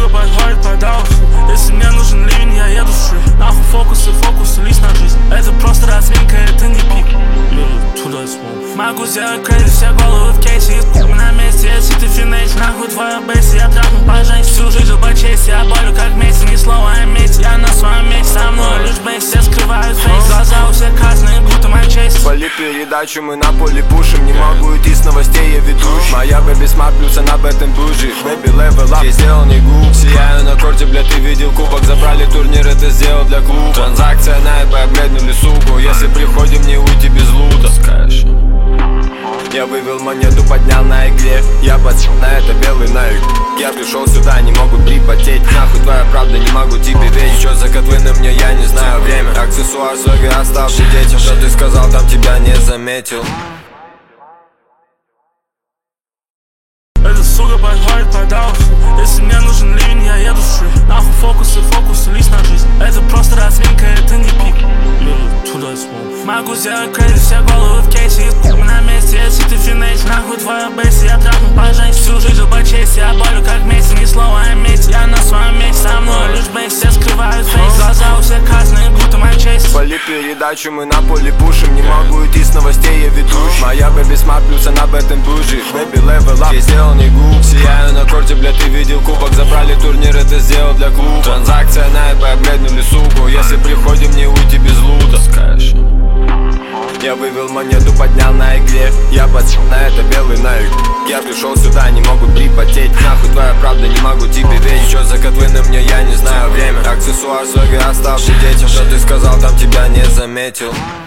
сука, подходит под ауф. Если мне нужен ливень, я еду в шри. Нахуй фокусы, лезь на жизнь. Это просто разминка, это не пик. Могу сделать крейзи, все головы в кейсе. Мы на месте, если ты финейс. Нахуй твоя бейси, я трахну по женщине. Всю жизнь в бачейсе, я болю как Месси. Ни слова о месте, я на своем месте. Со мной лишь бейс, все скрывают фейс. Глаза у всех красные, будто Манчестер. Полит передачу, мы на поле пушим. Не могу идти с новостей, я ведущий. Моя бэби смарт плюс, она бэтэн бужи. Бэби левел ап, я сделал не губ. Сияю на корте, блядь, ты видел кубок. Забрали турнир, это сделал для клуба. Транзакция на ЭБ, обледнули суку. Если приходим, не уйти без лута. Я вывел монету, поднял на игре. Я подсел на это белый навик. Я пришел сюда, не могу припотеть. Нахуй твоя правда, не могу тебе верить. Чё за котлы мне, я не знаю время. Аксессуар свой оставший детям. Что ты сказал, там тебя не заметил. Это сука подходит под ауф. Если мне нужен ливень, я еду в шри. Нахуй фокусы, лезь на жизнь. Это просто разминка, это не пик. Могу сделать крейзи, все головы в кейсе. Мы на месте, если ты финейс. Нахуй твоя бейси, я трахну по женщине. Всю жизнь в бачейсе, я болю как Месси. Ни слова о месте, я на своем месте. Со мной лишь бейс, все скрывают фейс. Глаза у всех красные, будто Манчестер. Полит передачу, мы на поле пушим. Не могу идти с новостей, я ведущий. Моя бэби смарт плюс, она бэтэн бужи. Бэби левел ап, я сделал не губ. Сияю на корте, блядь, ты видел кубок. Забрали турнир, это сделал для клуба. Транзакция на ЭБ, обледнули суку. Если приходим, не уйти без лута. Я вывел монету, поднял на игре. Я подсел на это белый навик. Я пришел сюда, не могу припотеть. Нахуй твоя правда, не могу тебе верить. Чё за котлы мне, я не знаю время. Аксессуар свой оставший детям. Что ты сказал, там тебя не заметил.